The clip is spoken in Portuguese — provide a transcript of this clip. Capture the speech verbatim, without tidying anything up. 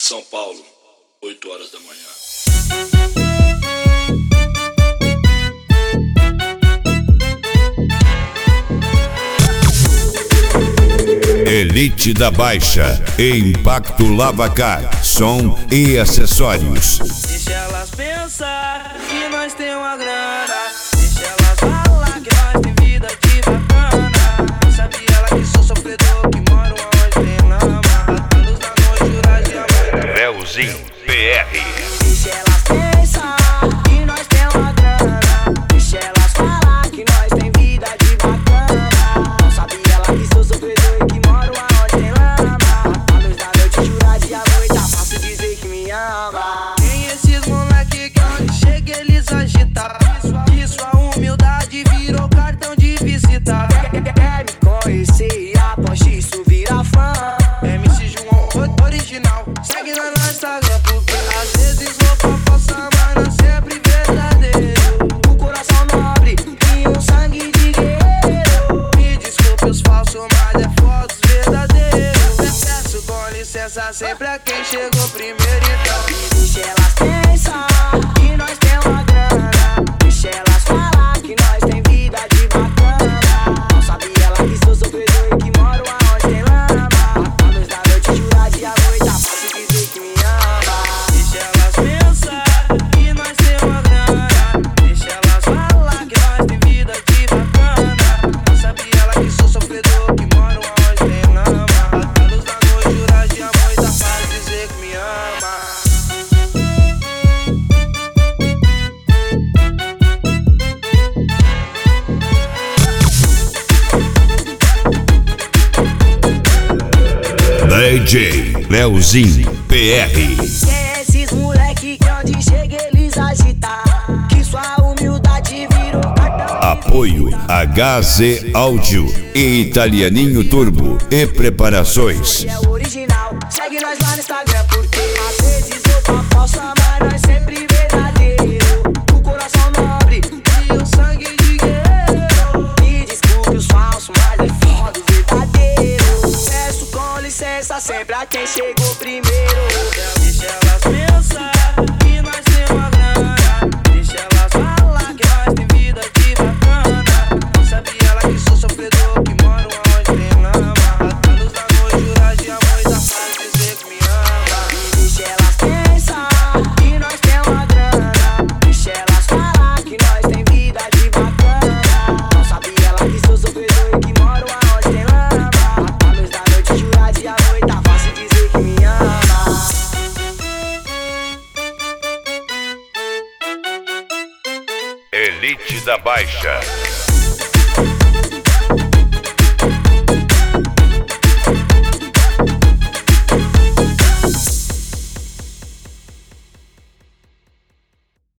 São Paulo, oito horas da manhã. Elite da Baixa, Impacto Lavacar, som e acessórios. Deixa elas pensar que nós tem uma grana. Deixa elas falar que nós tem vida de bacana. Sabe ela que sou sofredor, que moro onde tem lama. Anos da noite, juras de amor. Leozinho P R. Deixa elas pensar que nós tem uma grana. Deixa elas falar que nós tem vida de bacana. Não sabe ela que sou sofredor e que moro onde tem lama. Anos da noite, juras de amor. Tá fácil dizer que me ama. Tem esses moleque que onde chega eles agitam. E sua humildade virou cartão de visita. Quer me conhecer e após isso vira fã. M C João original. Segue lá no Instagram porque às vezes roupa falsa, mas não sempre verdadeiro. O coração nobre e um sangue de guerreiro. Me desculpe os falsos, mas é fotos verdadeiros. Peço com licença sempre a quem chegou primeiro, então. E deixa elas pensar que nós tem uma grana. Deixa elas falar que nós tem vida de bacana. Não sabe ela que sou sofredor e que moro aonde tem lama. Anos da noite, jurar de amor, tá fácil dizer que me ama. Deixa elas pensar que nós tem uma grana. Deixa elas falar que nós tem vida de bacana. Não sabe ela que sou sofredor, que moro aonde tem lama. Anos da noite, jurar de amor, tá fácil dizer que me ama. D J Leozinho P R. Que é esses moleque que onde chega eles agitam. Que sua humildade virou cartão. Apoio H Z Áudio e Italianinho Turbo e Preparações. É o original. Segue nós lá no Instagram porque às vezes roupa falsa, mas nós sempre verdadeiro. O coração nobre e o sangue de guerreiro. Me desculpe os falsos, mas é foda o verdadeiro. Peço com licença sempre a quem chegou primeiro. Deixa elas pensar que nós tem uma grana. Deixa elas falar que nós tem vida de bacana. Não sabe ela que sou sofredor, que moro aonde tem lama. Anos da noite, juras de amor, tá fácil dizer que me ama. Deixa elas pensar que nós tem uma grana. Deixa elas falar que nós tem vida de bacana. Não sabe ela que sou sofredor e que moro aonde tem lama. Anos da noite, juras de amor, tá fácil dizer que me ama. Elite da Baixa.